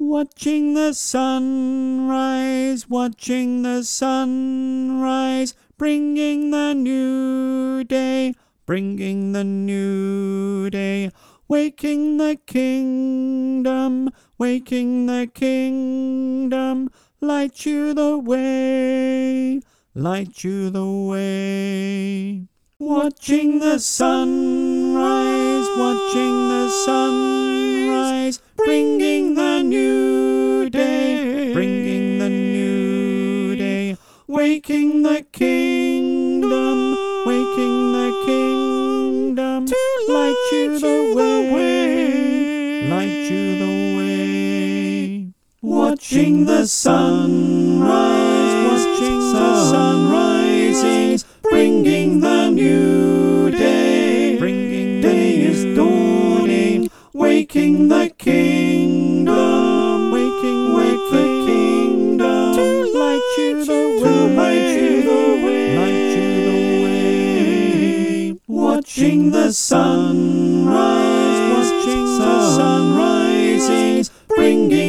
Watching the sunrise, watching the sunrise, bringing the new day, bringing the new day. Waking the kingdom, waking the kingdom, light you the way, light you the way. Watching the sunrise, watching the sunrise, bringing the new day, bringing the new day. Waking the kingdom, waking the kingdom, to light you the way, light you the way. Watching the sunrise, watching the sunrise, bringing the new day, bringing day is dawning. Waking the kingdom, waking the kingdom, to light you the way, light you the way, light you the way. Watching the sunrise, watching the sunrise, bringing